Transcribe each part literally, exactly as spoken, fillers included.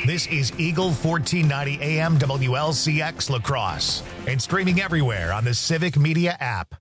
This is Eagle fourteen ninety A M W L C X La Crosse and streaming everywhere on the Civic Media app.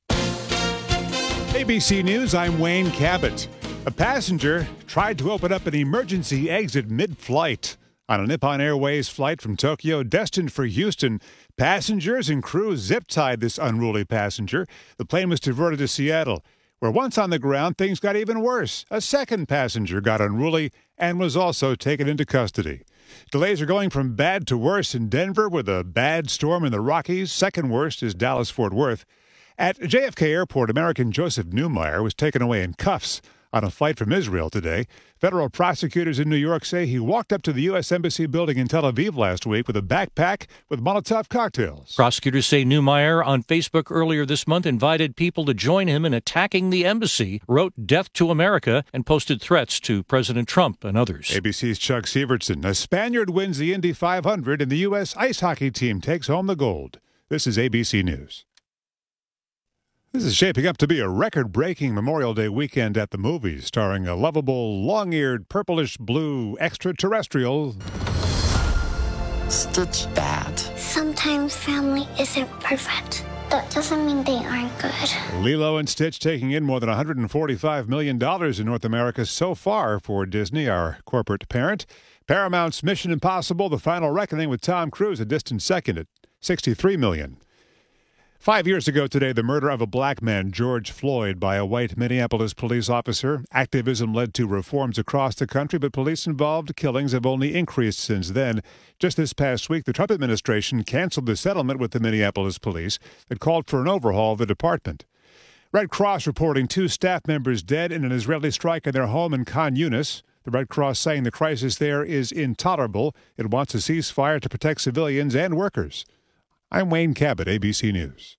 A B C News, I'm Wayne Cabot. A passenger tried to open up an emergency exit mid-flight. On a Nippon Airways flight from Tokyo destined for Houston, passengers and crew zip-tied this unruly passenger. The plane was diverted to Seattle, where once on the ground, things got even worse. A second passenger got unruly and was also taken into custody. Delays are going from bad to worse in Denver with a bad storm in the Rockies. Second worst is Dallas-Fort Worth. At J F K Airport, American Joseph Newmeyer was taken away in cuffs on a flight from Israel today. Federal prosecutors in New York say he walked up to the U S Embassy building in Tel Aviv last week with a backpack with Molotov cocktails. Prosecutors say Newmeyer on Facebook earlier this month invited people to join him in attacking the embassy, wrote "Death to America," and posted threats to President Trump and others. A B C's Chuck Severson. A Spaniard wins the Indy five hundred and the U S ice hockey team takes home the gold. This is A B C News. This is shaping up to be a record-breaking Memorial Day weekend at the movies, starring a lovable, long-eared, purplish-blue extraterrestrial. Stitch Dad. Sometimes family isn't perfect. That doesn't mean they aren't good. Lilo and Stitch taking in more than one hundred forty-five million dollars in North America so far for Disney, our corporate parent. Paramount's Mission Impossible: The Final Reckoning with Tom Cruise a distant second at sixty-three million dollars. Five years ago today, the murder of a black man, George Floyd, by a white Minneapolis police officer. Activism led to reforms across the country, but police-involved killings have only increased since then. Just this past week, the Trump administration canceled the settlement with the Minneapolis police that called for an overhaul of the department. Red Cross reporting two staff members dead in an Israeli strike in their home in Khan Yunis. The Red Cross saying the crisis there is intolerable. It wants a ceasefire to protect civilians and workers. I'm Wayne Cabot, A B C News.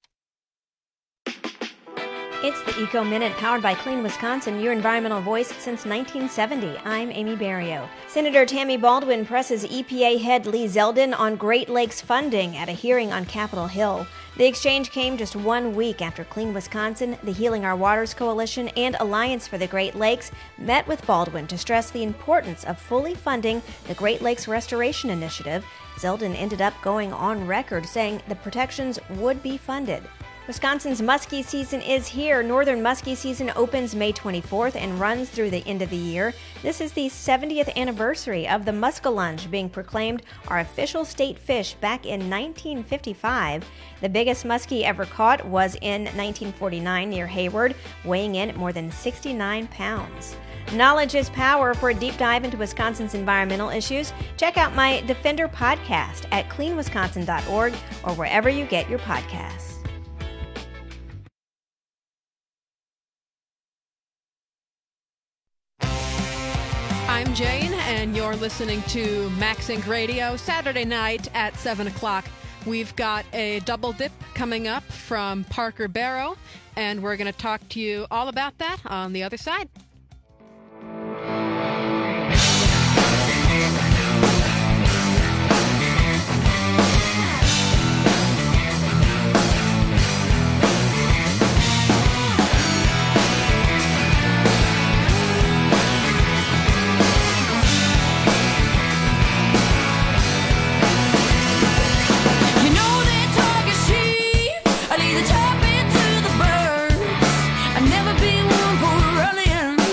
It's the Eco Minute, powered by Clean Wisconsin, your environmental voice since nineteen seventy. I'm Amy Barrio. Senator Tammy Baldwin presses E P A head Lee Zeldin on Great Lakes funding at a hearing on Capitol Hill. The exchange came just one week after Clean Wisconsin, the Healing Our Waters Coalition, and Alliance for the Great Lakes met with Baldwin to stress the importance of fully funding the Great Lakes Restoration Initiative. Zeldin ended up going on record saying the protections would be funded. Wisconsin's muskie season is here. Northern muskie season opens May twenty-fourth and runs through the end of the year. This is the seventieth anniversary of the muskellunge being proclaimed our official state fish back in nineteen fifty-five. The biggest muskie ever caught was in nineteen forty-nine near Hayward, weighing in at more than sixty-nine pounds. Knowledge is power. For a deep dive into Wisconsin's environmental issues, check out my Defender podcast at clean wisconsin dot org or wherever you get your podcasts. I'm Jane, and you're listening to Max Inc Radio. Saturday night at seven o'clock, we've got a double dip coming up from Parker Barrow, and we're going to talk to you all about that on the other side. I've never been one for running.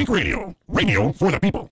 MaxInc Radio. Radio for the people.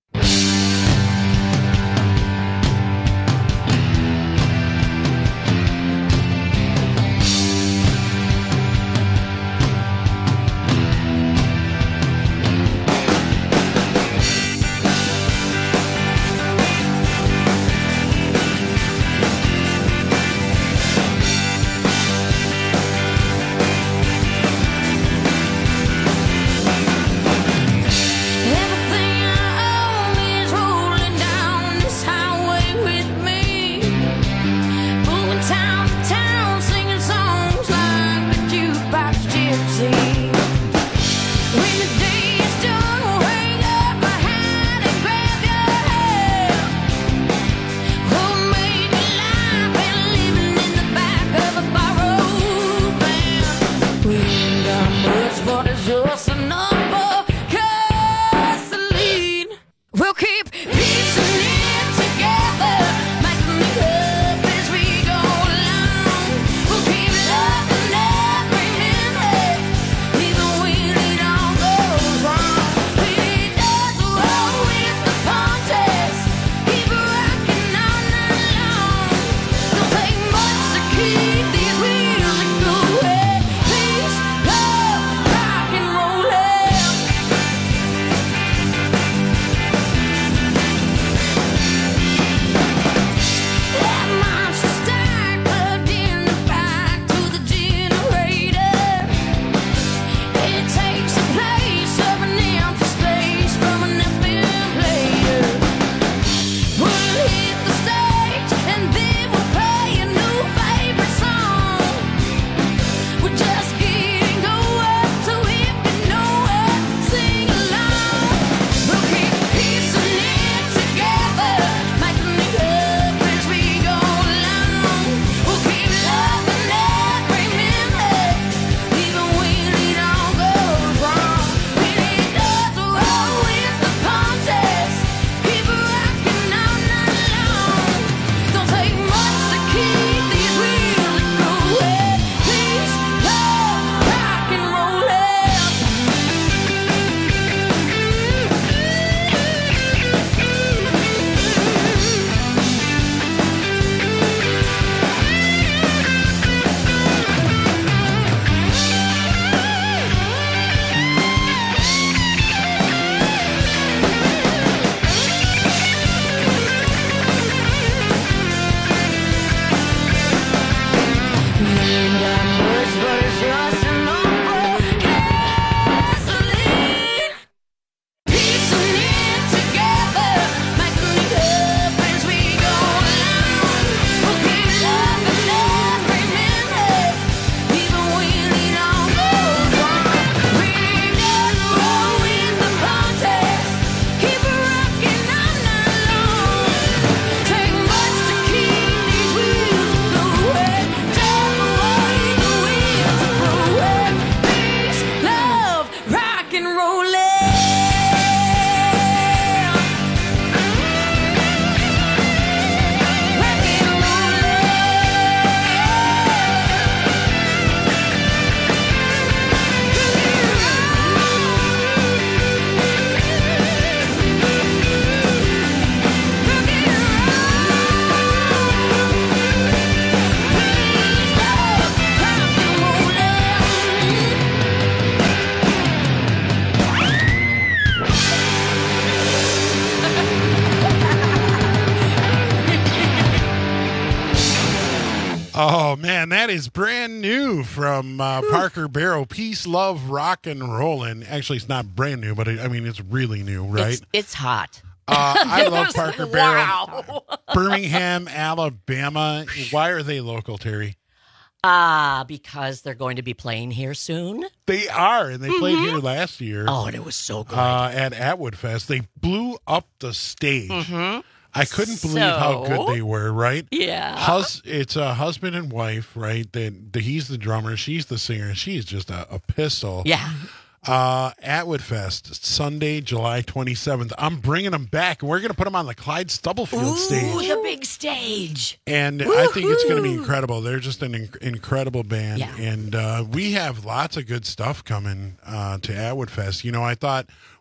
Oh, man, that is brand new from uh, Parker Barrow. Peace, Love, Rock and Rollin'. Actually, it's not brand new, but it, I mean, it's really new, right? It's, it's hot. Uh, I love Parker Barrow. Wow. Birmingham, Alabama. Why are they local, Terry? Ah, uh, because they're going to be playing here soon. They are, and they mm-hmm. played here last year. Oh, and it was so good. Uh, at Atwood Fest. They blew up the stage. Mm-hmm. I couldn't believe so, how good they were, right? Yeah. Hus- it's a husband and wife, right? They, the, he's the drummer, she's the singer. She's just a, a pistol. Yeah. Uh, Atwood Fest, Sunday, July twenty-seventh. I'm bringing them back, and we're going to put them on the Clyde Stubblefield Ooh, stage. the big stage. And Woo-hoo. I think it's going to be incredible. They're just an inc- incredible band. Yeah. And uh, we have lots of good stuff coming uh, to Atwood Fest. You know, I thought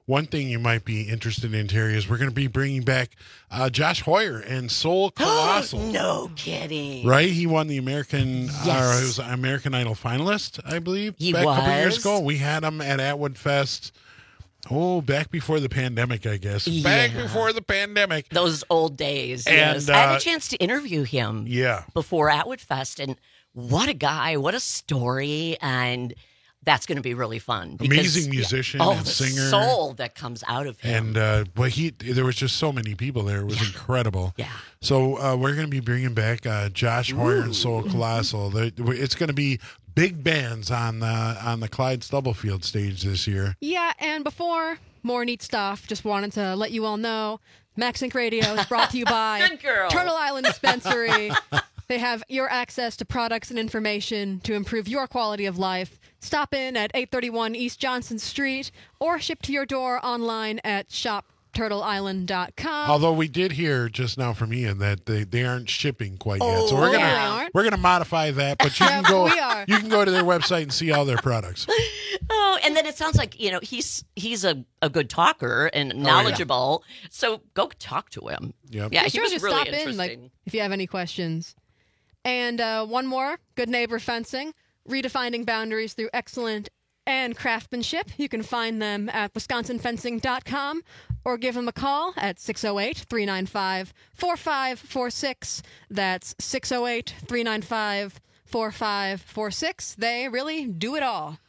one thing you might be interested in, Terry, is we're going to be bringing back uh, Josh Hoyer and Soul Colossal. No kidding. Right? He won the American, Yes. uh, he was an American Idol finalist, I believe, He back a couple was. years ago. We had him at Atwood Fest. Oh, back before the pandemic, I guess. Back Yeah. before the pandemic. Those old days. And, yes. I had uh, a chance to interview him Yeah. before Atwood Fest, and what a guy, what a story, and that's going to be really fun. Because, Amazing musician oh, and the singer. soul that comes out of him. And uh, well, he there was just so many people there. It was incredible. Yeah. So uh, we're going to be bringing back uh, Josh Hoyer and Soul Colossal. They- It's going to be big bands on the on the Clyde Stubblefield stage this year. Yeah, and before more neat stuff, just wanted to let you all know, MaxInc Radio is brought to you by Good girl. Turtle Island Dispensary. They have your access to products and information to improve your quality of life. Stop in at eight thirty-one East Johnson Street or ship to your door online at shop turtle island dot com. Although we did hear just now from Ian that they, they aren't shipping quite yet, Oh, so we're gonna yeah, they aren't? we're gonna modify that. But you Yeah, can go we are. you can go to their website and see all their products. Oh, and then it sounds like, you know, he's he's a, a good talker and knowledgeable. So go talk to him. Yep. Yeah, Be he sure was to really stop interesting. in, like, if you have any questions. And uh, one more, Good Neighbor Fencing, redefining boundaries through excellent and craftsmanship. You can find them at wisconsin fencing dot com or give them a call at six oh eight, three nine five, four five four six. That's six oh eight, three nine five, four five four six. They really do it all.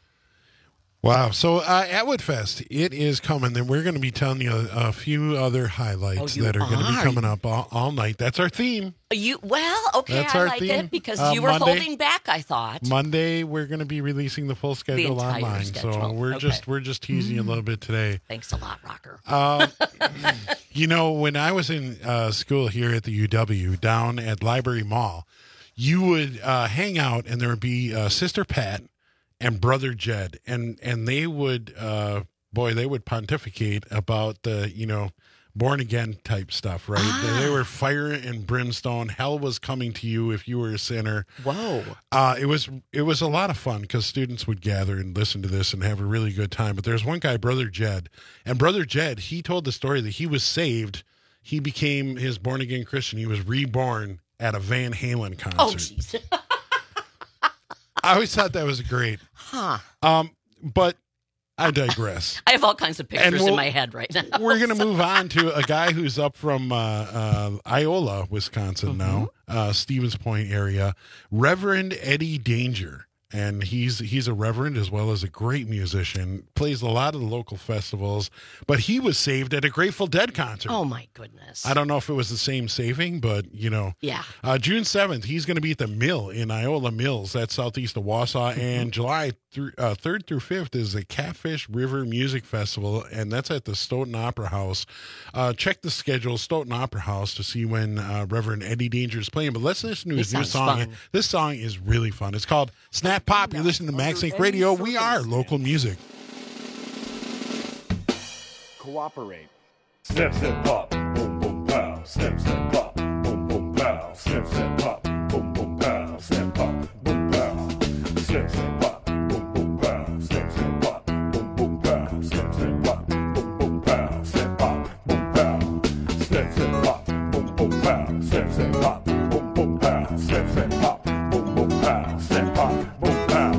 Wow. So uh, Atwood Fest, it is coming. And we're going to be telling you a, a few other highlights Oh, you that are, going to be are. coming up all, all night. That's our theme. You well, okay, That's I our like theme. it because Uh, you were Monday- holding back, I thought. Monday, we're going to be releasing the full schedule entire online. schedule. So we're Okay. just we're just teasing you a little bit today. Thanks a lot, Rocker. Um, you know, when I was in uh, school here at the U W down at Library Mall, you would uh, hang out and there would be uh, Sister Pat and Brother Jed, and and they would, uh, boy, they would pontificate about the, you know, born again type stuff, right? Ah. They, they were fire and brimstone. Hell was coming to you if you were a sinner. Whoa. Uh, it was it was a lot of fun because students would gather and listen to this and have a really good time. But there's one guy, Brother Jed, and Brother Jed, he told the story that he was saved. He became his born again Christian. He was reborn at a Van Halen concert. Oh, jeez. I always thought that was great. Huh. Um, but I digress. I have all kinds of pictures we'll- in my head right now. We're going to move on to a guy who's up from uh, uh, Iola, Wisconsin now, uh, Stevens Point area, Reverend Eddie Danger. And he's he's a reverend as well as a great musician, plays a lot of the local festivals, but he was saved at a Grateful Dead concert. Oh, my goodness. I don't know if it was the same saving, but, you know. Yeah. Uh, June seventh, he's going to be at the Mill in Iola Mills. That's southeast of Wausau. And July th- uh, third through fifth is the Catfish River Music Festival, and that's at the Stoughton Opera House. Uh, check the schedule, Stoughton Opera House, to see when uh, Reverend Eddie Danger is playing. But let's listen to his This new sounds song. fun. This song is really fun. It's called Snap Pop. You're listening to MaxInc Radio. We are local music. Cooperate. Snip, snip, pop. Boom, boom, pow. Snip, snip, pop. Boom, boom, pow. Snip, snip, pop. Boom, boom, pow. Snip, pop. Boom, pow. Snip, snip, pop. Boom, boom, pow. Snip, snip, pop. Boom, boom, pow. Snip, snip, pop. Boom, boom, pow. Snip, pop. Boom, pow. Snip, snip, pop. Boom, boom, pow. Snip, snip, pop. Boom, boom, pow. Snip, snip, pop. Boom, boom, pow. Snip, pop. Boom, pow.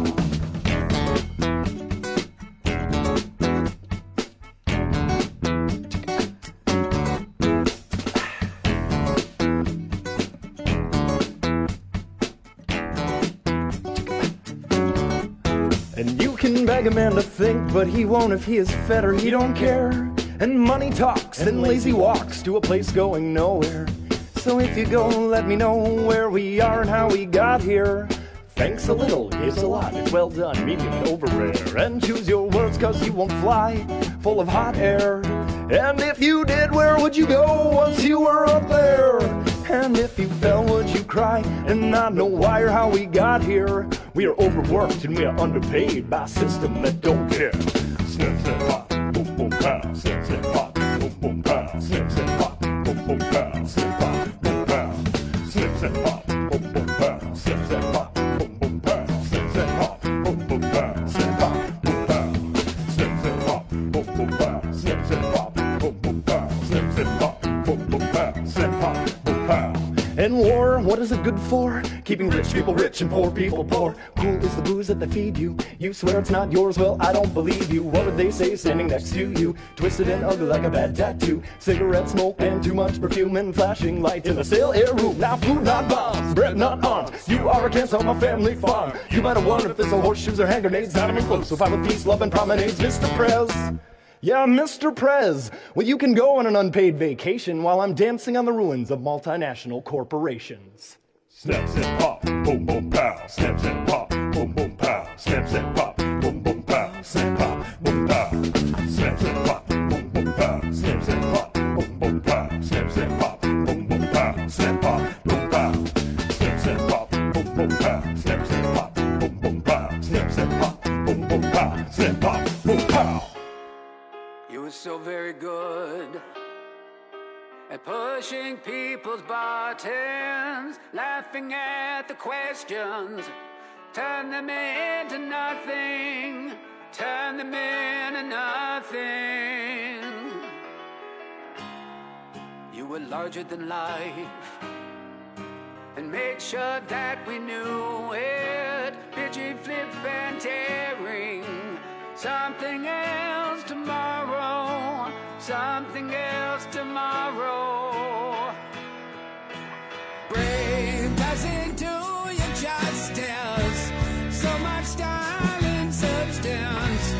And you can beg a man to think, but he won't if he is fed or he don't care. And money talks and lazy walks to a place going nowhere. So if you go, let me know where we are and how we got here. Thanks a little, here's a lot, it's well done, medium and over rare. And choose your words cause you won't fly, full of hot air. And if you did, where would you go once you were up there? And if you fell, would you cry and not know why or how we got here? We are overworked and we are underpaid by a system that don't care. Snip, snip, pop, boom, boom, pow. Snip, snip, pop, boom, boom, pow. Snip, snip, pop, boom, boom, pow. Snip, pop, boom, pow. Snip, snip, pop, boom, boom, pow. Snip, snip, pop, boom, boom, pow. Snip, snip, pop, boom, boom, pow. Snip, pop, boom, pow. Snip, snip, pop, boom, boom, pow. Snip, snap, pop, boom, pow. And war, what is it good for? Keeping rich people rich and poor people poor. Cool is the booze that they feed you. You swear it's not yours, well, I don't believe you. What would they say standing next to you? Twisted and ugly like a bad tattoo. Cigarette smoke and too much perfume and flashing lights in the still air room. Now food not bombs, bread not arms. You are against on my family farm. You might have wondered if there's a horseshoes or hand grenades. Not even close, so if I with peace, love, and promenades, Mister Prez. Yeah, Mister Prez. Well, you can go on an unpaid vacation while I'm dancing on the ruins of multinational corporations. Snap, snap, pop, boom, boom, pow. Snap, snap, pop, boom, boom, pow. Snap, snap, pop, boom, boom, pow. Snap, pop, boom, pow. Snap, snap, pop, boom, boom, pow. Snap, snap, pop, boom, boom, pow. Snap, snap, pop, boom, boom, pow. Snap, pop, boom, pow. Snap, snap, pop, boom, boom, pow. Snap, snap, pop, boom, boom, pow. Snap, snap, pop, boom, boom, pow. Snap, pop, boom, pow. You were so very good at pushing people's buttons, laughing at the questions, turn them into nothing, turn them into nothing. You were larger than life and made sure that we knew it. Pitchy, flip, and tearing. Something else tomorrow, something else tomorrow. Brave doesn't do you justice, so much style and substance.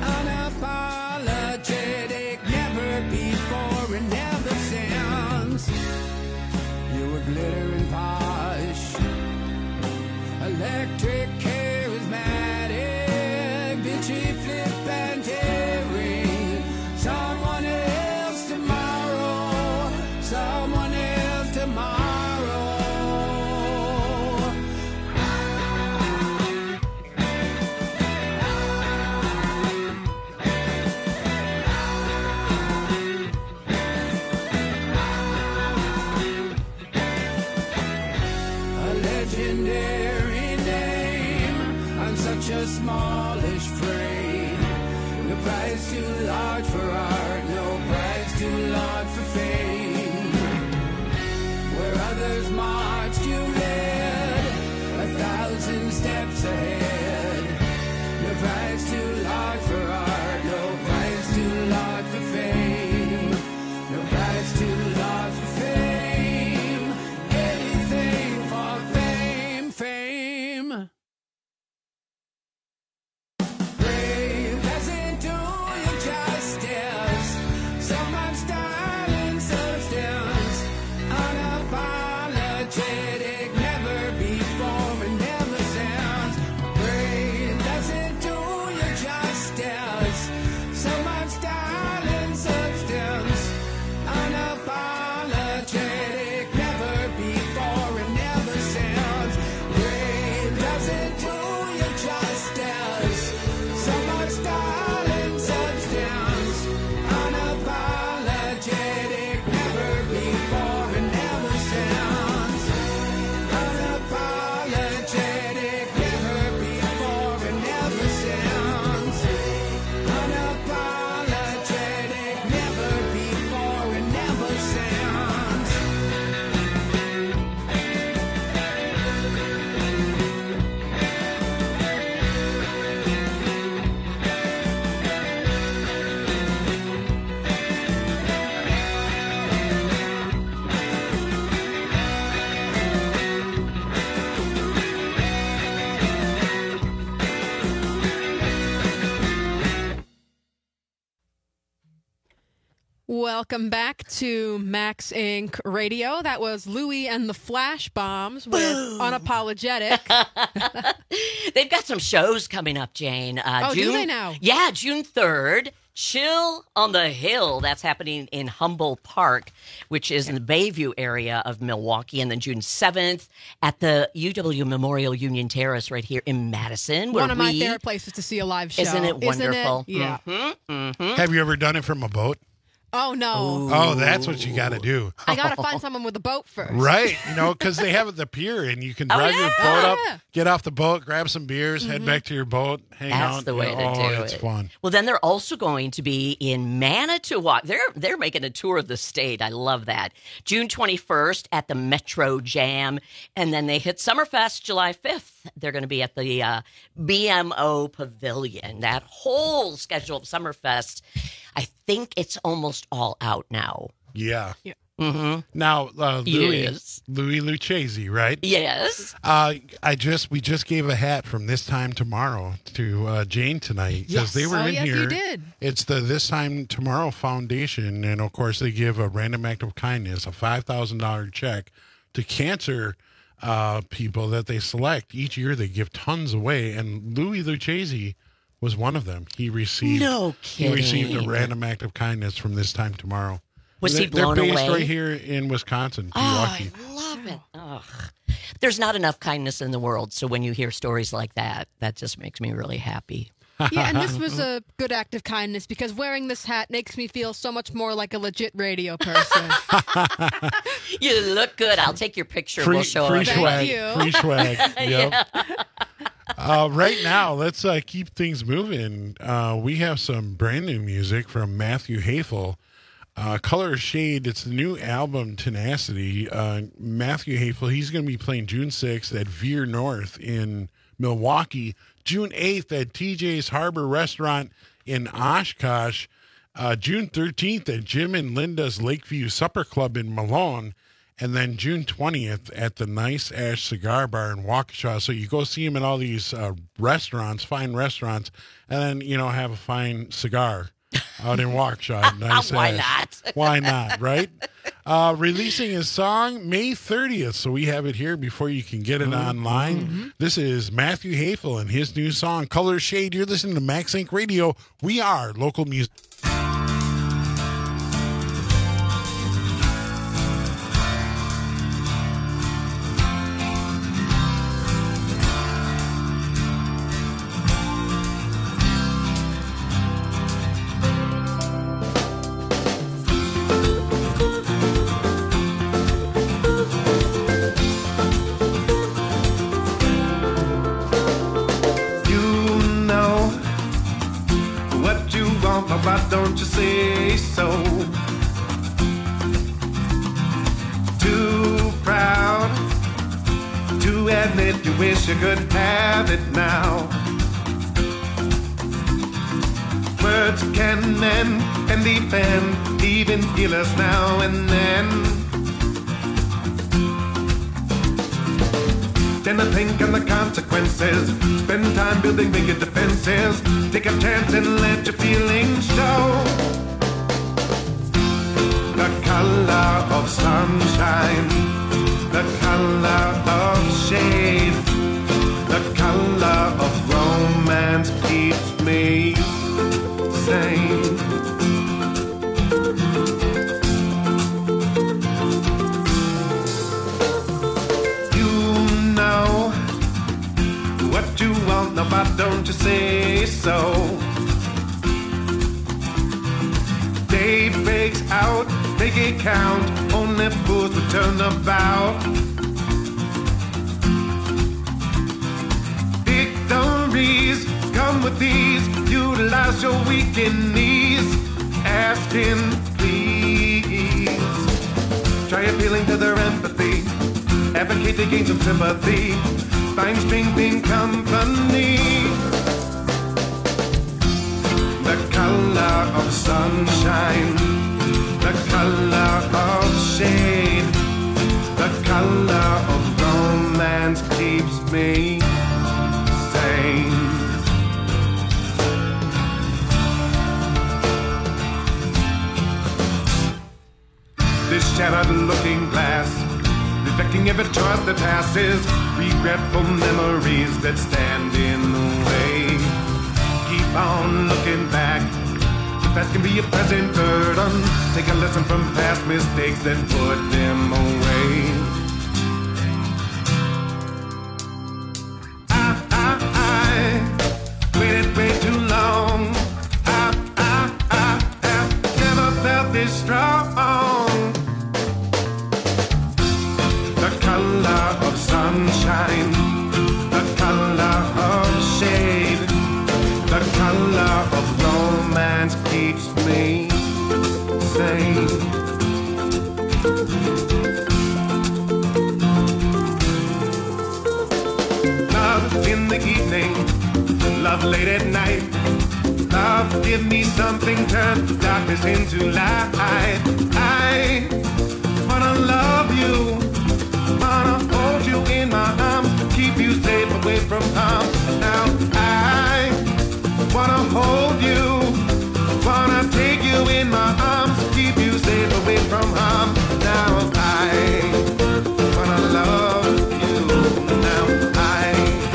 Unapologetic, never before and never since. You were glitter and polish, electric, charismatic, bitchy, flip and tearing. Someone else tomorrow, someone else tomorrow. A legendary name on such a smallish frame. No price too large for art, no price too large for fame. Where others marched, you led a thousand steps ahead. No price too large for art, no price too large for fame. No price too large for fame. Anything for fame, fame. Brave doesn't do you justice, so much style and substance. Unapologetic, never before and never since. Brave doesn't do you justice, so much style and substance. Unapologetic, never before and never since. Brave doesn't do you justice, so much style and substance. Unapologetic, never before and never since. Unapologetic, never before and never since. Unapologetic, never before and never since. Welcome back to Max Incorporated. Radio. That was Louie and the Flash Bombs with Unapologetic. They've got some shows coming up, Jane. Uh, Oh, do June, they now? Yeah, June third. Chill on the Hill. That's happening in Humboldt Park, which is in the Bayview area of Milwaukee. And then June seventh at the U W Memorial Union Terrace right here in Madison. Where One of my we, favorite places to see a live show. Isn't it wonderful? Isn't it? Yeah. Mm-hmm, mm-hmm. Have you ever done it from a boat? Oh, no. Oh, that's what you got to do. I got to find someone with a boat first. Right. You know, because they have it at the pier, and you can Oh, drive yeah. your boat Oh, up, yeah. get off the boat, grab some beers, head back to your boat, hang That's out. the way you to know, do oh, it's it. fun. Well, then they're also going to be in Manitowoc. They're they're making a tour of the state. I love that. June twenty-first at the Metro Jam, and then they hit Summerfest July fifth. They're going to be at the uh, B M O Pavilion. That whole schedule of Summerfest, I think it's almost all out now. Yeah. Yeah. Mm-hmm. Now, uh, Louis, Yes. Louis Lucchese, right? Yes. Uh, I just we just gave a hat from This Time Tomorrow to uh, Jane tonight because Yes. they were Oh, in yes, here. you did. It's the This Time Tomorrow Foundation, and of course they give a random act of kindness, a five thousand dollar check to cancer uh, people that they select each year. They give tons away, and Louis Lucchese was one of them. He received No he received a kidding. random act of kindness from This Time Tomorrow. Was They're- he blown They're based away? right here in Wisconsin, Oh, Milwaukee. I love it. Ugh. There's not enough kindness in the world, so when you hear stories like that, that just makes me really happy. Yeah, and this was a good act of kindness because wearing this hat makes me feel so much more like a legit radio person. You look good. I'll take your picture. Free, we'll show free it. Thank swag. you. Free swag. Yep. Yeah. Uh, right now, let's uh, keep things moving. Uh, we have some brand new music from Matthew Hafel. Uh, Color Shade, it's the new album, Tenacity. Uh, Matthew Hafel, he's going to be playing June sixth at Veer North in Milwaukee, June eighth at T J's Harbor Restaurant in Oshkosh, uh, June thirteenth at Jim and Linda's Lakeview Supper Club in Malone, and then June twentieth at the Nice Ash Cigar Bar in Waukesha. So you go see him at all these uh, restaurants, fine restaurants, and then, you know, have a fine cigar out in Waukesha. Nice Why Ash. not? Why not, right? Uh, releasing his song May thirtieth, so we have it here before you can get it online. This is Matthew Hafel and his new song, Color Shade. You're listening to Max Inc Radio. We are local music. Why don't you say so? Too proud to admit you wish you could have it now. Words can mend and defend, even heal us now and then. Then I think on the consequences. Spend time building bigger defenses. Take a chance and let your feelings show. The color of sunshine, the color of shade, the color of romance keeps me sane. What you want, no, why don't you say so? Day breaks out, make it count. Only fools would turn about. Victories come with these. Utilize your weakened knees. Asking, please. Try appealing to their empathy. Advocate to gain some sympathy. Find strength in company. The color of sunshine, the color of shade, the color of romance keeps me sane. This shattered looking glass, reflecting every choice that passes, regretful memories that stand in the way. Keep on looking back. The past can be a present burden. Take a lesson from past mistakes, then put them away. I, I, I waited way too long. I, I, I have never felt this color of sunshine, the color of shade, the color of romance keeps me sane. Love in the evening, love late at night. Love, give me something, turn darkness into light. I wanna love you, wanna hold you in my arms, keep you safe away from harm. Now I wanna hold you, wanna take you in my arms, keep you safe away from harm. Now I wanna love you, now I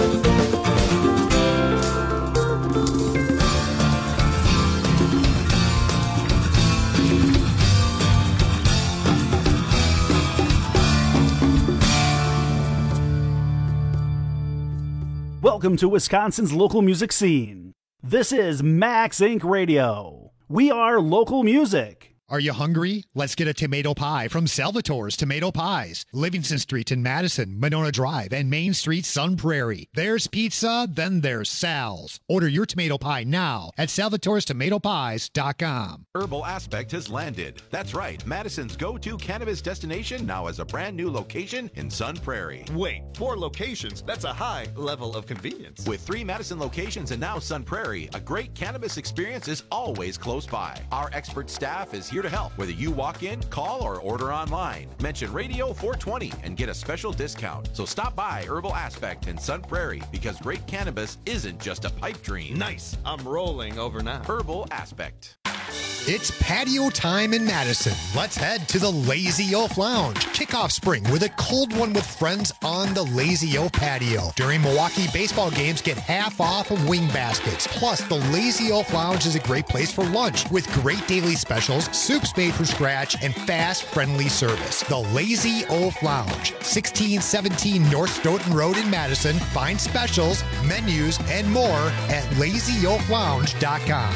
Welcome to Wisconsin's local music scene. This is Max Incorporated. Radio. We are local music. Are you hungry? Let's get a tomato pie from Salvatore's Tomato Pies. Livingston Street in Madison, Monona Drive, and Main Street, Sun Prairie. There's pizza, then there's Sal's. Order your tomato pie now at salvatores tomato pies dot com. Herbal Aspect has landed. That's right. Madison's go-to cannabis destination now has a brand new location in Sun Prairie. Wait, four locations? That's a high level of convenience. With three Madison locations and now Sun Prairie, a great cannabis experience is always close by. Our expert staff is here to help, whether you walk in, call, or order online. Mention Radio four twenty and get a special discount. So stop by Herbal Aspect in Sun Prairie, because great cannabis isn't just a pipe dream. Nice. I'm rolling over now. Herbal Aspect. It's patio time in Madison. Let's head to the Lazy Oaf Lounge. Kick off spring with a cold one with friends on the Lazy Oaf patio. During Milwaukee baseball games, get half off of wing baskets. Plus, the Lazy Oaf Lounge is a great place for lunch with great daily specials, soups made from scratch, and fast, friendly service. The Lazy Oaf Lounge, sixteen seventeen North Stoughton Road in Madison. Find specials, menus, and more at lazy oaf lounge dot com.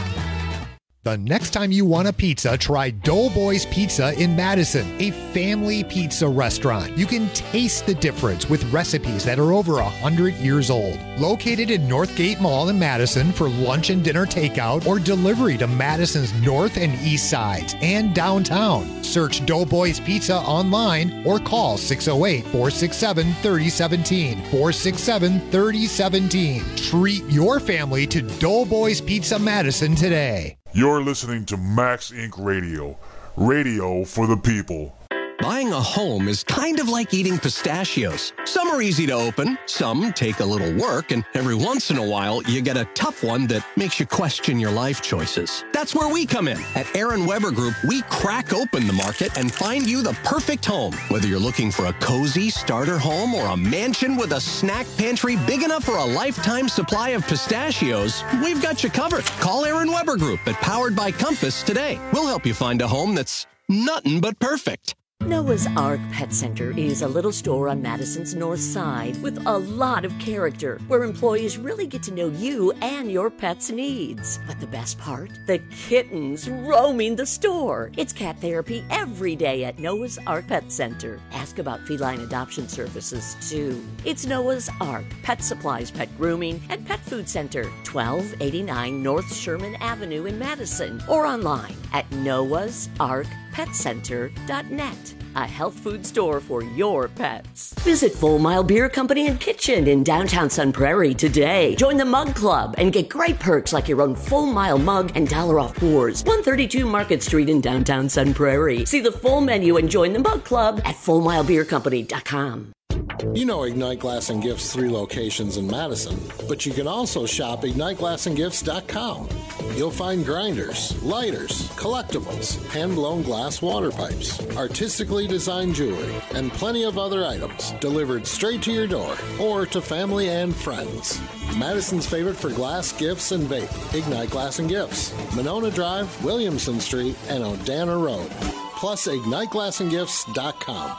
The next time you want a pizza, try Doughboys Pizza in Madison, a family pizza restaurant. You can taste the difference with recipes that are over one hundred years old. Located in Northgate Mall in Madison for lunch and dinner takeout or delivery to Madison's north and east sides and downtown. Search Doughboys Pizza online or call six oh eight, four six seven, three oh one seven, four six seven, three oh one seven. Treat your family to Doughboys Pizza Madison today. You're listening to Max Incorporated. Radio. Radio for the people. Buying a home is kind of like eating pistachios. Some are easy to open, some take a little work, and every once in a while, you get a tough one that makes you question your life choices. That's where we come in. At Aaron Weber Group, we crack open the market and find you the perfect home. Whether you're looking for a cozy starter home or a mansion with a snack pantry big enough for a lifetime supply of pistachios, we've got you covered. Call Aaron Weber Group at Powered by Compass today. We'll help you find a home that's nothing but perfect. Noah's Ark Pet Center is a little store on Madison's north side with a lot of character, where employees really get to know you and your pet's needs. But the best part? The kittens roaming the store. It's cat therapy every day at Noah's Ark Pet Center. Ask about feline adoption services, too. It's Noah's Ark Pet Supplies, Pet Grooming, and Pet Food Center, twelve eighty-nine North Sherman Avenue in Madison, or online at noahs ark pet center dot net. A health food store for your pets. Visit Full Mile Beer Company and Kitchen in downtown Sun Prairie today. Join the Mug Club and get great perks like your own Full Mile mug and dollar off pours. one thirty-two Market Street in downtown Sun Prairie. See the full menu and join the Mug Club at full mile beer company dot com. You know Ignite Glass and Gifts' three locations in Madison, but you can also shop ignite glass and gifts dot com. You'll find grinders, lighters, collectibles, hand-blown glass water pipes, artistically designed jewelry, and plenty of other items delivered straight to your door or to family and friends. Madison's favorite for glass, gifts, and vape, Ignite Glass and Gifts, Monona Drive, Williamson Street, and Odana Road. Plus ignite glass and gifts dot com.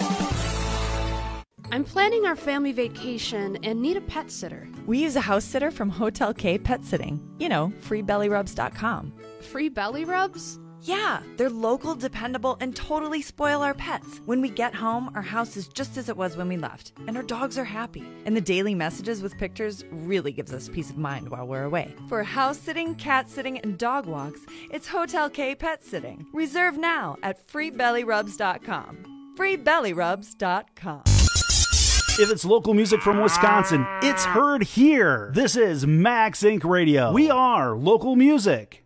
I'm planning our family vacation and need a pet sitter. We use a house sitter from Hotel K Pet Sitting. You know, free belly rubs dot com. Free belly rubs? Yeah, they're local, dependable, and totally spoil our pets. When we get home, our house is just as it was when we left, and our dogs are happy. And the daily messages with pictures really gives us peace of mind while we're away. For house sitting, cat sitting, and dog walks, it's Hotel K Pet Sitting. Reserve now at free belly rubs dot com. free belly rubs dot com. If it's local music from Wisconsin, it's heard here. This is Max Inc Radio. We are local music.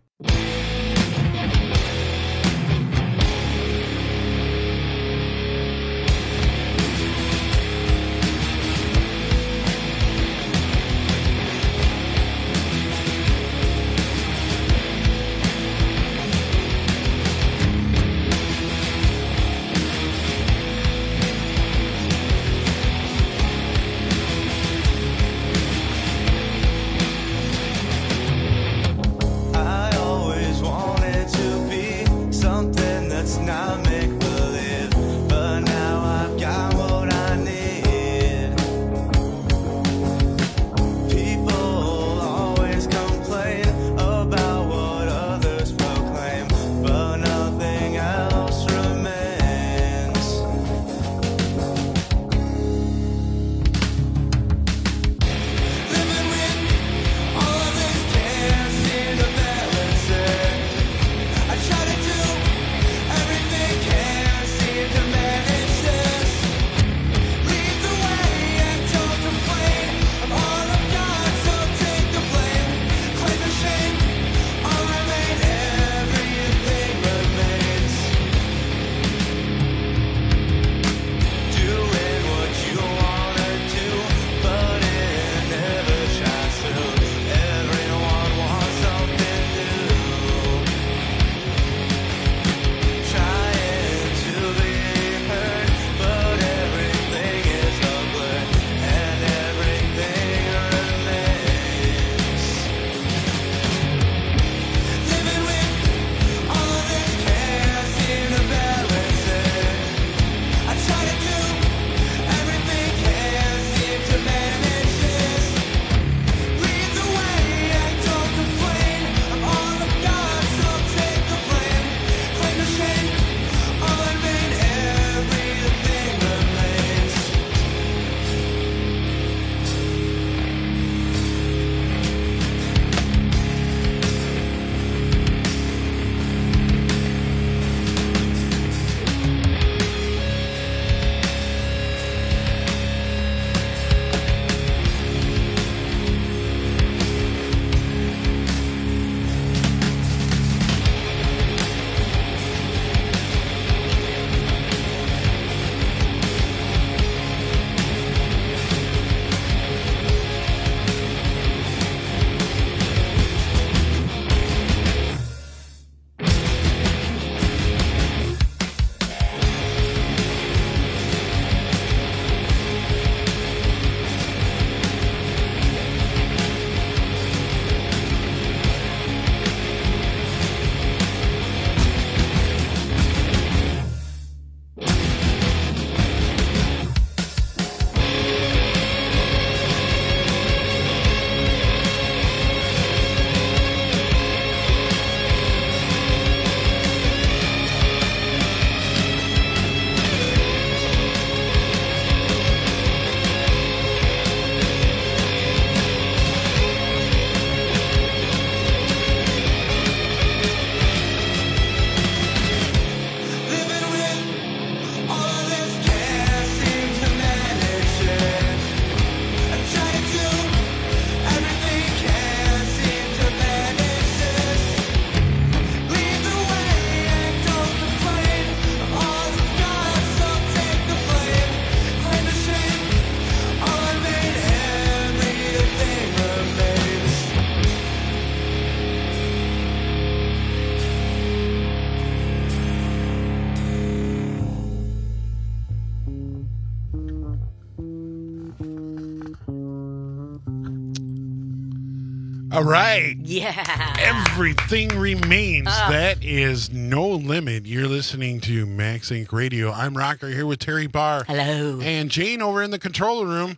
All right. Yeah. Everything remains. Uh. That is No Limit. You're listening to Max Inc Radio. I'm Rocker here with Terry Barr. Hello. And Jane over in the control room.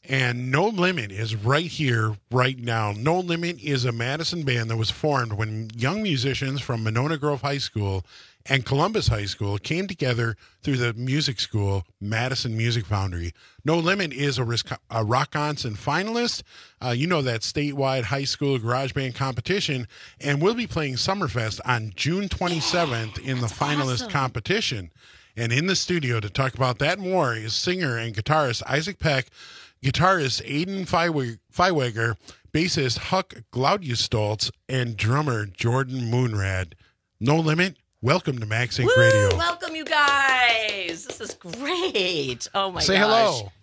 And No Limit is right here, right now. No Limit is a Madison band that was formed when young musicians from Monona Grove High School and Columbus High School came together through the music school, Madison Music Foundry. No Limit is a, a Rockonson finalist. Uh, you know that statewide high school garage band competition, and we'll be playing Summerfest on June twenty-seventh in the finalist awesome. competition. And in the studio to talk about that and more is singer and guitarist Isaac Peck, guitarist Aiden Feiweger, bassist Huck Glaudustolz, and drummer Jordan Moonrad. No Limit, welcome to Max Inc Woo, Radio. Welcome, you guys. This is great. Oh, my Say gosh. hello.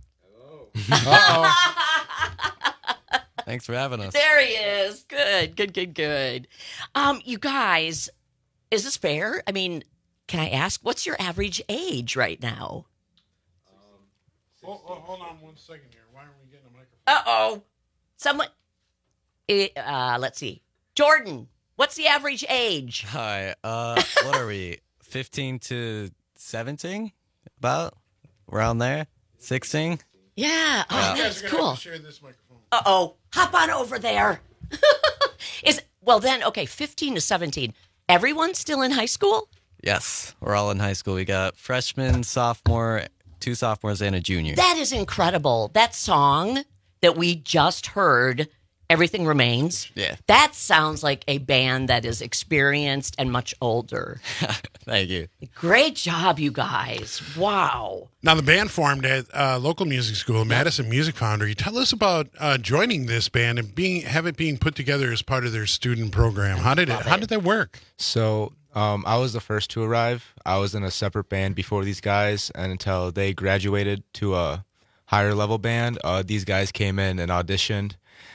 Uh-oh. Thanks for having us. There he is. Good, good, good, good. Um, you guys, is this fair? I mean, can I ask, what's your average age right now? Oh, oh, hold on one second here. Why aren't we getting a microphone? Uh-oh. Someone, it, uh, let's see. Jordan, what's the average age? Hi. Uh, what are we? fifteen to seventeen? About? Around there? sixteen? Yeah. Oh, Yeah. that's You guys are gonna cool. have to share this microphone. Uh-oh. Hop on over there. Is Well, then, okay, fifteen to seventeen. Everyone's still in high school? Yes. We're all in high school. We got freshman, sophomore, two sophomores, and a junior. That is incredible. That song that we just heard, Everything Remains, Yeah. that sounds like a band that is experienced and much older. Thank you. Great job, you guys. Wow. Now, the band formed at uh, local music school, Madison Music Foundry. Tell us about uh, joining this band and being have it being put together as part of their student program. How did it? How did that work? So um, I was the first to arrive. I was in a separate band before these guys, and until they graduated to a higher level band, uh, these guys came in and auditioned,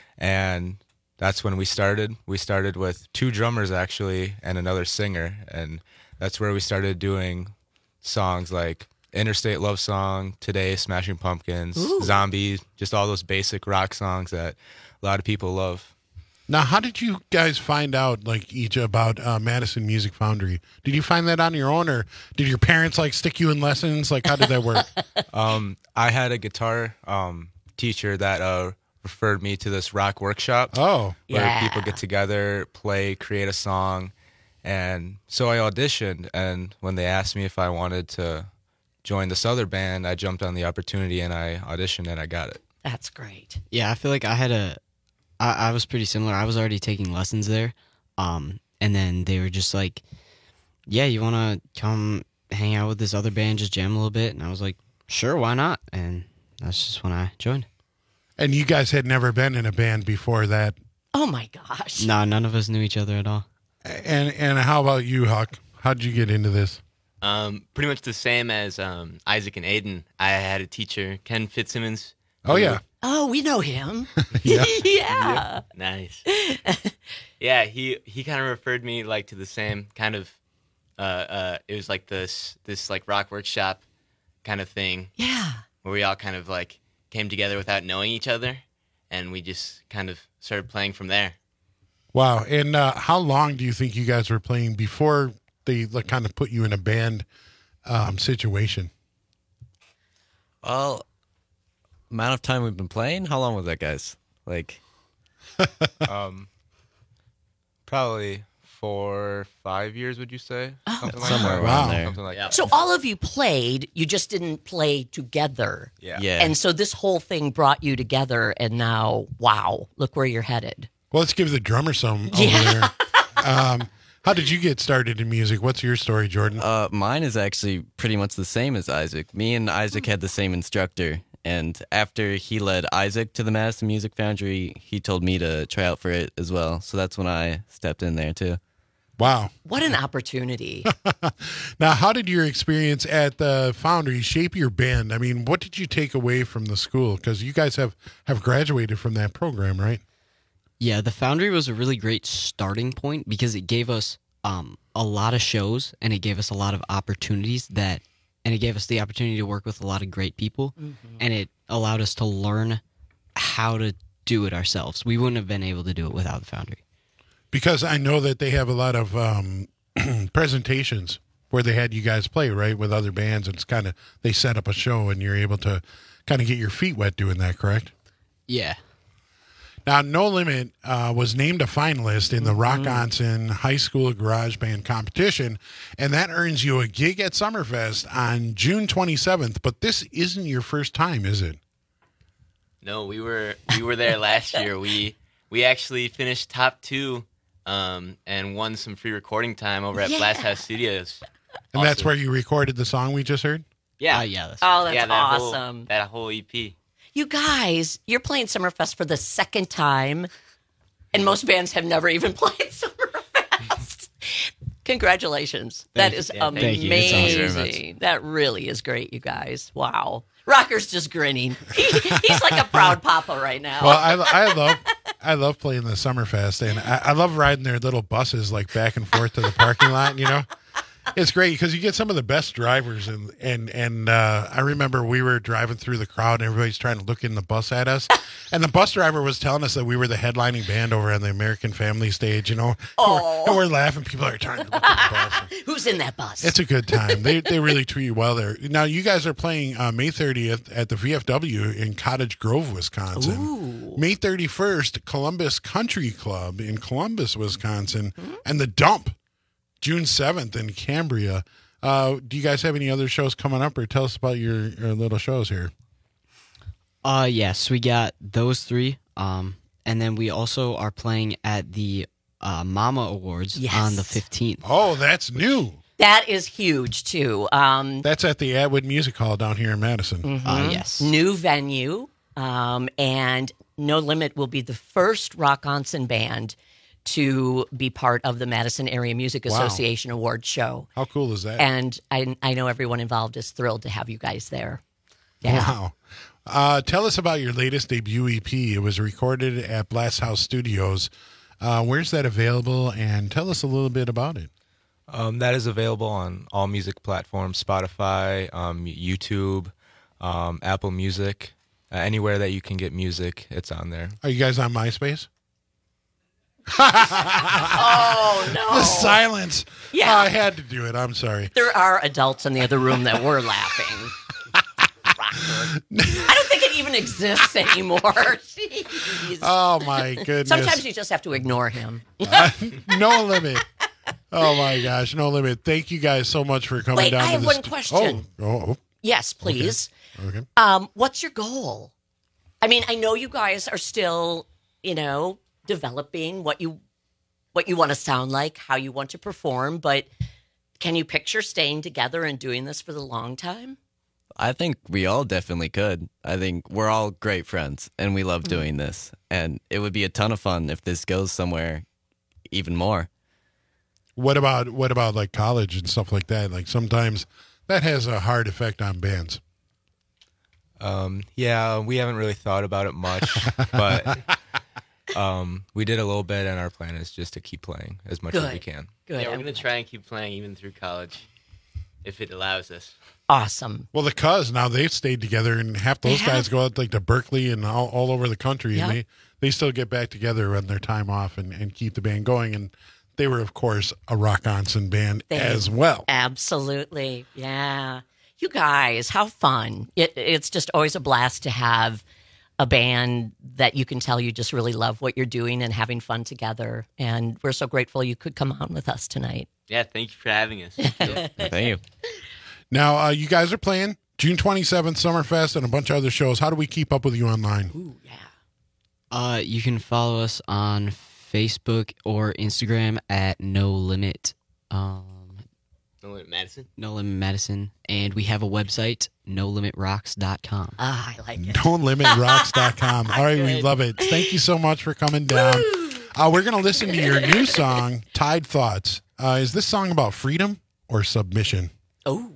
and that's when we started. We started with two drummers, actually, and another singer, and that's where we started doing songs like Interstate Love Song, Today, Smashing Pumpkins, Ooh. Zombie, just all those basic rock songs that a lot of people love. Now, how did you guys find out, like, each about uh, Madison Music Foundry? Did you find that on your own, or did your parents, like, stick you in lessons? Like, how did that work? um, I had a guitar um, teacher that uh, referred me to this rock workshop. Oh. Where Yeah. people get together, play, create a song. And so I auditioned, and when they asked me if I wanted to join this other band, I jumped on the opportunity and I auditioned and I got it. That's great. Yeah, I feel like I had a, I, I was pretty similar. I was already taking lessons there, um, and then they were just like, "Yeah, you want to come hang out with this other band, just jam a little bit?" And I was like, "Sure, why not?" And that's just when I joined. And you guys had never been in a band before that. Oh, my gosh. No, none of us knew each other at all. And and how about you, Huck? How did you get into this? Um, pretty much the same as um, Isaac and Aiden. I had a teacher, Ken Fitzsimmons. Oh, yeah. Oh, we know him. Yeah. Yeah. Yep, nice. Yeah, he he kind of referred me like to the same kind of. Uh, uh, it was like this this like rock workshop kind of thing. Yeah. Where we all kind of like came together without knowing each other, and we just kind of started playing from there. Wow. And uh, how long do you think you guys were playing before they like, kind of put you in a band um, situation? Well, amount of time we've been playing? How long was that, guys? Like, um, probably four, five years, would you say? Something like somewhere that. around there. Something like that. So all of you played, you just didn't play together. Yeah. Yeah. And so this whole thing brought you together, and now, wow, look where you're headed. Well, let's give the drummer some over Yeah. there. Um, how did you get started in music? What's your story, Jordan? Uh, mine is actually pretty much the same as Isaac. Me and Isaac had the same instructor, and after he led Isaac to the Madison Music Foundry, he told me to try out for it as well. So that's when I stepped in there too. Wow. What an opportunity. Now, how did your experience at the Foundry shape your band? I mean, what did you take away from the school? Because you guys have, have graduated from that program, right? Yeah, the Foundry was a really great starting point because it gave us um, a lot of shows, and it gave us a lot of opportunities that, and it gave us the opportunity to work with a lot of great people, Mhm. and it allowed us to learn how to do it ourselves. We wouldn't have been able to do it without the Foundry. Because I know that they have a lot of um, presentations where they had you guys play, right, with other bands. And it's kind of, they set up a show and you're able to kind of get your feet wet doing that, correct? Yeah. Now, No Limit uh, was named a finalist in the Rock Onsen High School Garage Band Competition, and that earns you a gig at Summerfest on June twenty-seventh. But this isn't your first time, is it? No, we were we were there last year. We we actually finished top two um, and won some free recording time over at Yeah. Blast House Studios. And that's where you recorded the song we just heard? Yeah, Uh, yeah, that's Oh, that's yeah, that whole- awesome. that whole E P. You guys, you're playing Summerfest for the second time, and most bands have never even played Summerfest. Congratulations. Thank That is you. Yeah, thank you. Thank you very amazing. That really is great, you guys. Wow. Rocker's just grinning. He, he's like a proud papa right now. Well, I, I love I love playing the Summerfest, and I, I love riding their little buses like back and forth to the parking lot. You know, it's great because you get some of the best drivers, and and and uh, I remember we were driving through the crowd, and everybody's trying to look in the bus at us, and the bus driver was telling us that we were the headlining band over on the American Family stage. You know, Oh. and we're laughing. People are trying to look in the bus. Who's in that bus? It's a good time. They they really treat you well there. Now you guys are playing uh, May thirtieth at the V F W in Cottage Grove, Wisconsin. Ooh. May thirty-first, Columbus Country Club in Columbus, Wisconsin, and the Dump, June seventh in Cambria. Uh, do you guys have any other shows coming up, or tell us about your, your little shows here? Uh, yes, we got those three. Um, and then we also are playing at the uh, Mama Awards Yes. on the fifteenth. Oh, that's new. That is huge, too. Um, That's at the Atwood Music Hall down here in Madison. mhm. Uh, yes. New venue. Um, and No Limit will be the first Rock Onsen band to be part of the Madison Area Music Wow. Association Awards show. How cool is that? And I, I know everyone involved is thrilled to have you guys there. Yeah. Wow. Uh, tell us about your latest debut E P. It was recorded at Blast House Studios. Uh, where's that available? And tell us a little bit about it. Um, that is available on all music platforms, Spotify, um, YouTube, um, Apple Music, uh, anywhere that you can get music, it's on there. Are you guys on MySpace? Oh, no. The silence. Yeah. Oh, I had to do it. I'm sorry. There are adults in the other room that were laughing. Rocker. I don't think it even exists anymore. Jeez. Oh, my goodness. Sometimes you just have to ignore him. Uh, no limit. Oh, my gosh. No limit. Thank you guys so much for coming Wait, down I to have the one stu- question. Oh, oh, oh. Yes, please. Okay. Um, what's your goal? I mean, I know you guys are still, you know, developing what you what you want to sound like, how you want to perform, but can you picture staying together and doing this for the long time? I think we all definitely could. I think we're all great friends, and we love doing this. And it would be a ton of fun if this goes somewhere even more. What about what about like college and stuff like that? Like sometimes that has a hard effect on bands. Um, yeah, we haven't really thought about it much, but um, we did a little bit, and our plan is just to keep playing as much as we Good. can. Good. Yeah, we're gonna try and keep playing even through college, if it allows us. Awesome. Well, the Cuz now they've stayed together, and half those They guys have. go out like to Berkeley and all, all over the country, Yep. and they they still get back together on their time off and, and keep the band going. And they were, of course, a Rock Onsen band They- as well. Absolutely. Yeah. You guys, how fun. It, it's just always a blast to have a band that you can tell you just really love what you're doing and having fun together. And we're so grateful you could come on with us tonight. Yeah, thank you for having us. Thank you. Now, uh, you guys are playing June twenty-seventh, Summerfest, and a bunch of other shows. How do we keep up with you online? Ooh, yeah. Uh, you can follow us on Facebook or Instagram at No Limit, um, No Limit Madison. No Limit Madison, and we have a website, no limit rocks dot com. Ah, I like it. don't limit rocks dot com. All right, we Good. love it. Thank you so much for coming down. Uh, we're going to listen to your new song, Tide Thoughts. Uh, is this song about freedom or submission? Oh.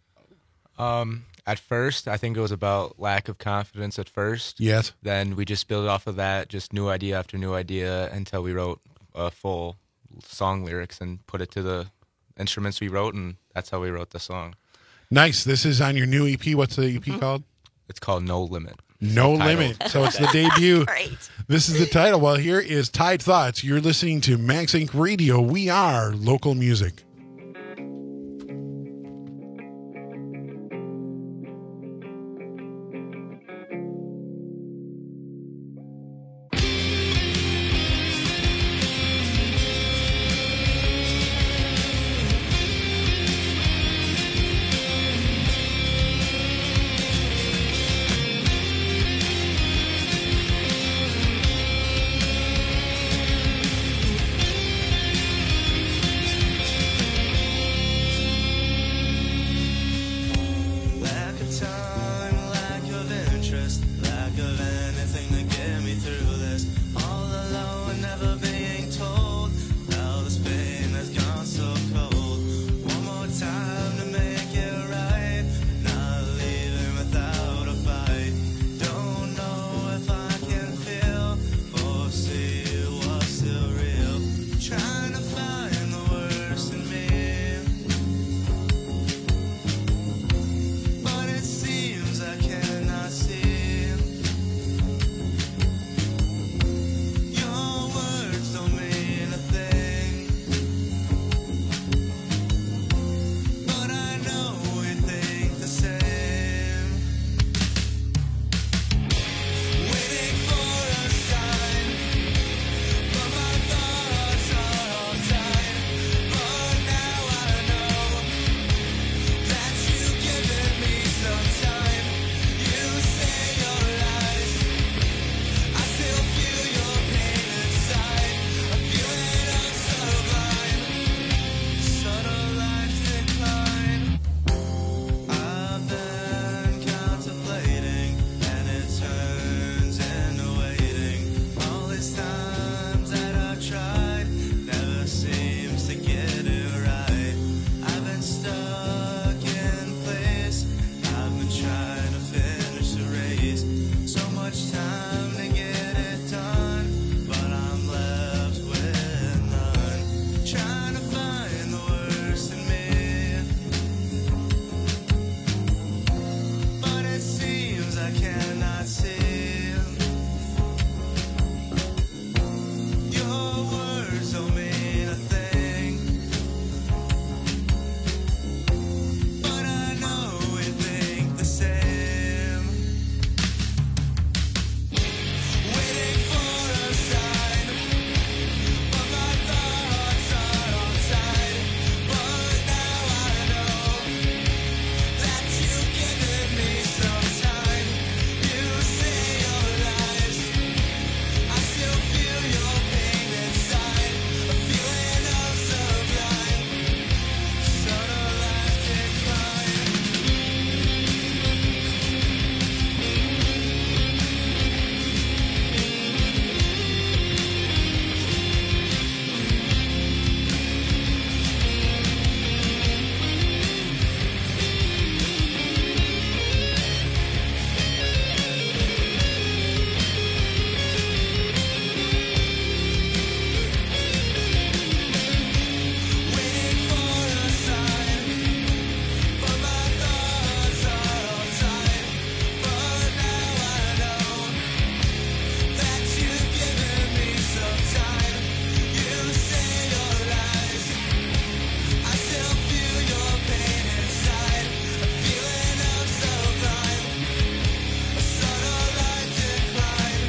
Um, at first, I think it was about lack of confidence at first. Yes. Then we just built off of that, just new idea after new idea until we wrote a full song lyrics and put it to the instruments we wrote, and that's how we wrote the song. Nice. This is on your new E P. What's the E P called? It's called No Limit. No Subtitle. Limit. So it's the debut. Great. This is the title. Well, here is Tide Thoughts. You're listening to Max Inc Radio. We are local music. cannot see. Your words don't mean a thing, but I know we think the same. Waiting for a sign, but my thoughts are outside. But now I know that you've given me some time. You say your lies, I still feel your pain inside. A feeling of sublime, subtle life decline. Waiting for a sign, but my thoughts are outside. But now I know that you've given me some time. You say your lies, I still feel your pain inside. A feeling of sublime, a subtle light decline.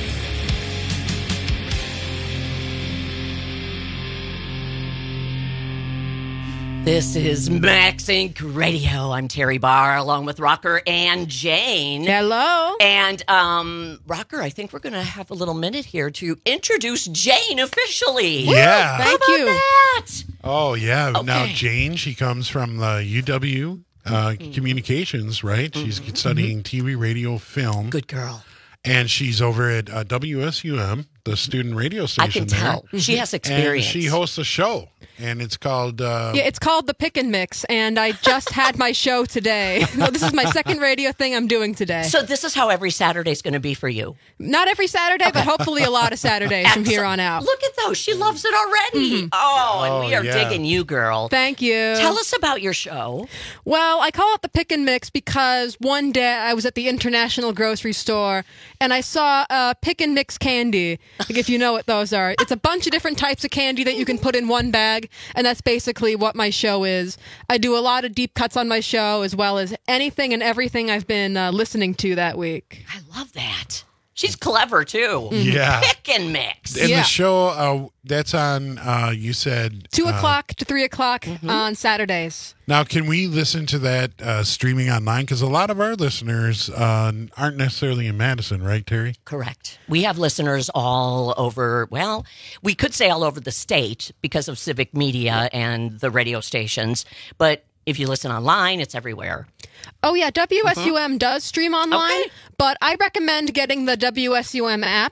This is Max Incorporated. Radio. I'm Terry Barr, along with Rocker and Jane. Hello. And um, Rocker, I think we're going to have a little minute here to introduce Jane officially. Yeah. How Thank about you. that? Oh, yeah. Now, Okay. Jane, she comes from the U W uh, Communications, right? She's studying T V, radio, film. Good girl. And she's over at uh, W S U M, the student radio I station can there. tell. She has And experience. she hosts a show, and it's called... Uh, Yeah, it's called The Pick and Mix, and I just had my show today. So this is my second radio thing I'm doing today. So this is how every Saturday is going to be for you. Not every Saturday, but hopefully a lot of Saturdays from here on out. Look at those. She loves it already. Oh, and we Oh, are yeah. digging you, girl. Thank you. Tell us about your show. Well, I call it the Pick and Mix because one day I was at the International Grocery Store and I saw uh, Pick and Mix candy. Like if you know what those are, it's a bunch of different types of candy that you can put in one bag, and that's basically what my show is. I do a lot of deep cuts on my show, as well as anything and everything I've been uh, listening to that week. I love that. She's clever too. Yeah. Pick and mix. And Yeah. the show, uh, that's on, uh, you said... Two uh, o'clock to three o'clock on Saturdays. Now, can we listen to that uh, streaming online? Because a lot of our listeners uh, aren't necessarily in Madison, right, Terry? Correct. We have listeners all over, well, we could say all over the state because of civic media and the radio stations. But if you listen online, it's everywhere. Oh, yeah, W S U M does stream online, Okay. but I recommend getting the W S U M app.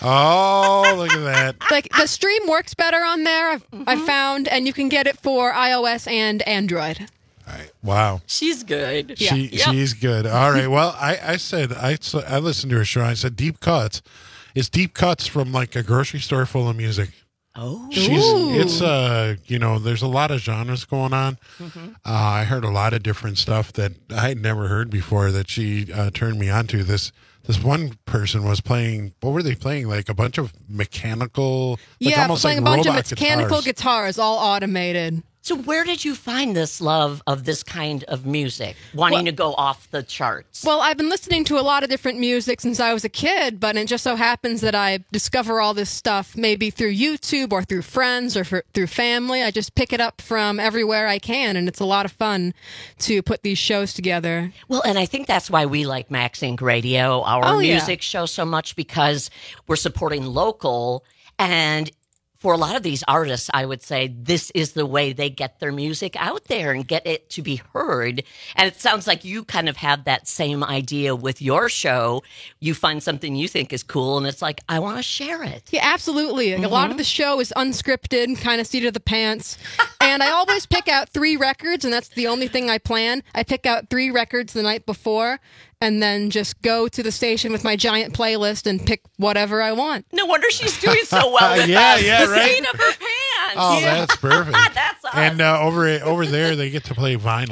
Oh, look at that. Like, the stream works better on there, I've, I've found, and you can get it for iOS and Android. Wow. She's good. Yeah. She, Yep. She's good. All right. Well, I, I said, I, s- I listened to her show. I said, deep cuts. It's deep cuts from like a grocery store full of music. Oh. She's, it's, uh, you know, there's a lot of genres going on. Mm-hmm. Uh, I heard a lot of different stuff that I had never heard before that she uh, turned me on to. This, this one person was playing, what were they playing? Like a bunch of mechanical, like yeah, almost playing like a bunch of robot mechanical guitars. guitars, all automated. So where did you find this love of this kind of music, wanting Well- to go off the charts? Well, I've been listening to a lot of different music since I was a kid, but it just so happens that I discover all this stuff maybe through YouTube or through friends or for, through family. I just pick it up from everywhere I can, and it's a lot of fun to put these shows together. Well, and I think that's why we like Max Inc Radio, our Oh, yeah. music show, so much, because we're supporting local. And for a lot of these artists, I would say this is the way they get their music out there and get it to be heard. And it sounds like you kind of have that same idea with your show. You find something you think is cool, and it's like, I want to share it. Yeah, absolutely. Like, a lot of the show is unscripted, kind of seat of the pants. And I always pick out three records, and that's the only thing I plan. I pick out three records the night before, and then just go to the station with my giant playlist and pick whatever I want. No wonder she's doing so well with Yeah, us. yeah, the right? seat of her pants. Oh, Yeah. that's perfect. That's us. And uh, over over there, they get to play vinyl.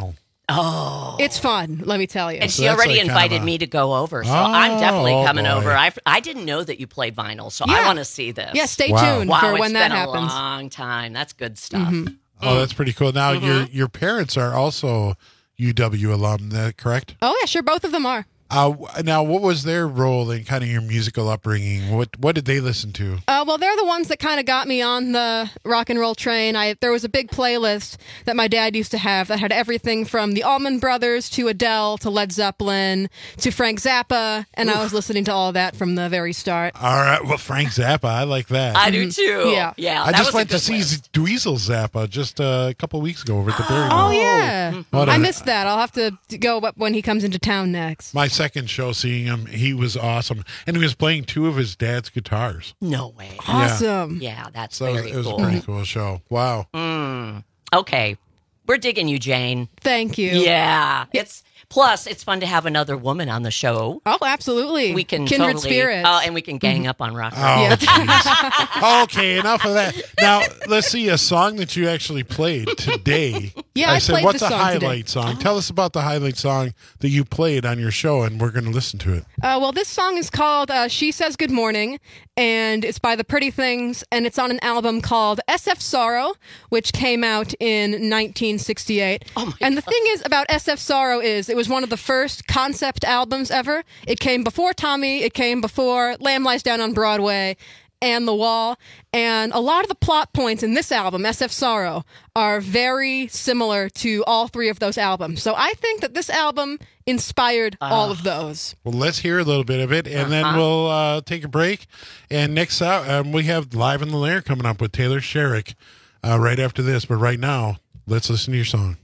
Oh. It's fun, let me tell you. And she already invited me to go over, so Oh, I'm definitely oh coming boy. over. I, I didn't know that you played vinyl, so Yeah. I want to see this. Yeah, stay Wow. tuned wow, for it's when that been happens. a long time. That's good stuff. Oh, that's pretty cool. Now, Mhm. your your parents are also U W alum, that correct? Oh, yeah, sure. Both of them are. Uh, now, what was their role in kind of your musical upbringing? What what did they listen to? Uh, well, they're the ones that kind of got me on the rock and roll train. I there was a big playlist that my dad used to have that had everything from the Allman Brothers to Adele to Led Zeppelin to Frank Zappa, and I was listening to all that from the very start. All right, well, Frank Zappa, I like that. I do too. Yeah. Yeah. I that just was a went to good see list. Dweezil Zappa just uh, a couple weeks ago over at the Barrymore. Oh, yeah. What I a- missed that. I'll have to go up when he comes into town next. My second show seeing him, he was awesome. And he was playing two of his dad's guitars. No way. Yeah. Awesome. Yeah, that's So very it was cool. a pretty cool show. Wow. Mm. Okay. We're digging you, Jane. Thank you. Yeah. It's plus it's fun to have another woman on the show. Oh, absolutely. We can Kindred totally, spirits. Oh, and we can gang up on rock. Oh, Radio. jeez. Okay, enough of that. Now, let's see a song that you actually played today. Yeah, I said, played what's the a song highlight today. song? Tell us about the highlight song that you played on your show, and we're going to listen to it. Uh, well, this song is called uh, She Says Good Morning, and it's by The Pretty Things, and it's on an album called S F Sorrow, which came out in nineteen sixty-eight. Oh my and the thing is about S F Sorrow is it was one of the first concept albums ever. It came before Tommy, it came before Lamb Lies Down on Broadway, and The Wall. And a lot of the plot points in this album, S F Sorrow, are very similar to all three of those albums. So I think that this album inspired all of those. Well, let's hear a little bit of it, and then Uh-huh. we'll uh, take a break. And next out, um, we have Live in the Lair coming up with Taylor Sherrick uh, right after this. But right now, let's listen to your song.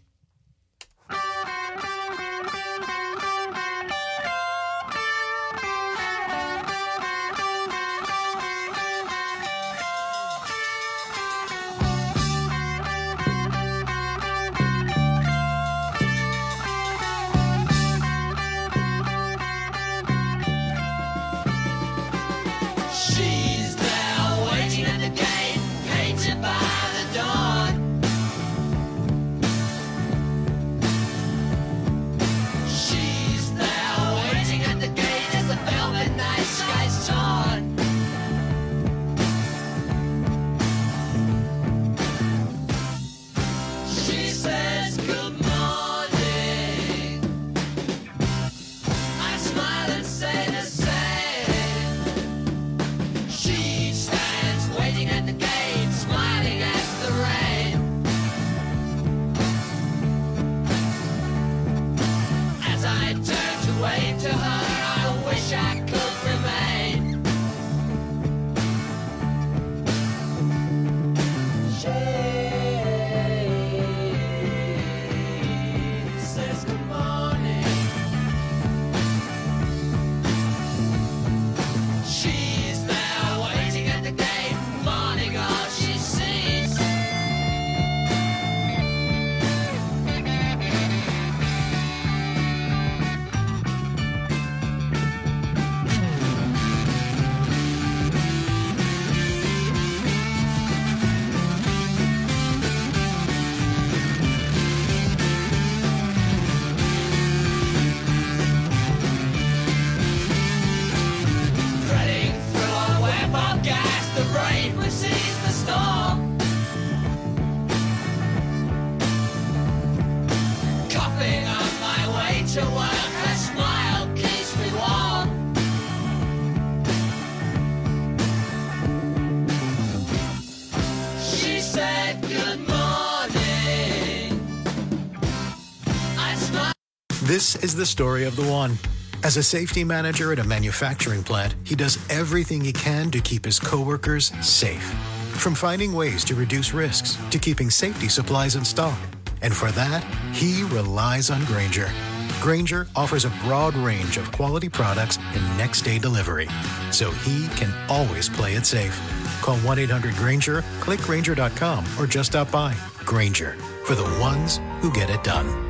She's there waiting at the gate, painted by the dawn. She's there waiting at the gate as the velvet night sky's torn. She says good morning. I smile and say the same. She stands waiting at the gate, smiling at the rain. As I turn to wave to her, I wish I could remain. She says good morning. She's there waiting at the gate, morning all she sees. Threading through a web of gas, the rain precedes the storm. Coughing on my way to work, her smile keeps me warm. She said good morning. I smiled. This is the story of the one. As a safety manager at a manufacturing plant, he does everything he can to keep his coworkers safe. From finding ways to reduce risks to keeping safety supplies in stock. And for that, he relies on Grainger. Grainger offers a broad range of quality products and next-day delivery, so he can always play it safe. Call one eight hundred Grainger, click Grainger dot com, or just stop by. Grainger, for the ones who get it done.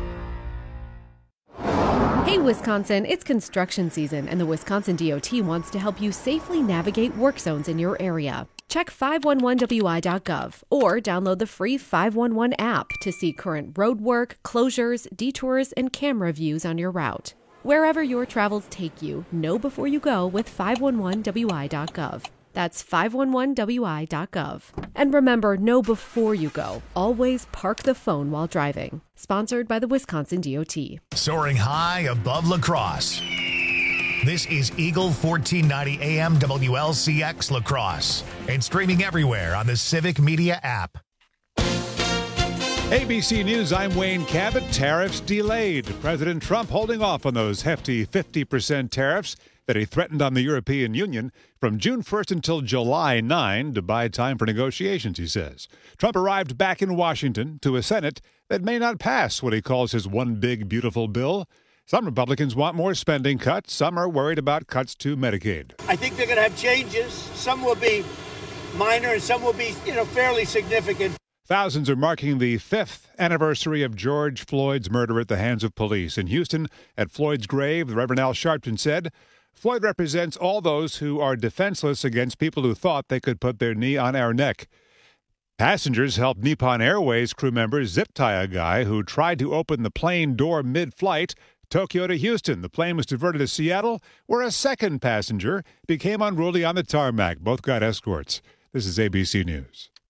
Hey, Wisconsin, it's construction season, and the Wisconsin D O T wants to help you safely navigate work zones in your area. Check five one one W I dot gov or download the free five one one app to see current roadwork, closures, detours, and camera views on your route. Wherever your travels take you, know before you go with five one one W I dot gov. That's five one one W I dot gov. And remember, know before you go. Always park the phone while driving. Sponsored by the Wisconsin D O T. Soaring high above La Crosse. This is Eagle fourteen ninety A M W L C X La Crosse and streaming everywhere on the Civic Media app. A B C News, I'm Wayne Cabot. Tariffs delayed. President Trump holding off on those hefty fifty percent tariffs that he threatened on the European Union from June first until July ninth to buy time for negotiations, he says. Trump arrived back in Washington to a Senate that may not pass what he calls his one big beautiful bill. Some Republicans want more spending cuts. Some are worried about cuts to Medicaid. I think they're going to have changes. Some will be minor and some will be, you know, fairly significant. Thousands are marking the fifth anniversary of George Floyd's murder at the hands of police. In Houston, at Floyd's grave, the Reverend Al Sharpton said, Floyd represents all those who are defenseless against people who thought they could put their knee on our neck. Passengers helped Nippon Airways crew members zip tie a guy who tried to open the plane door mid-flight, Tokyo to Houston. The plane was diverted to Seattle, where a second passenger became unruly on the tarmac. Both got escorts. This is A B C News.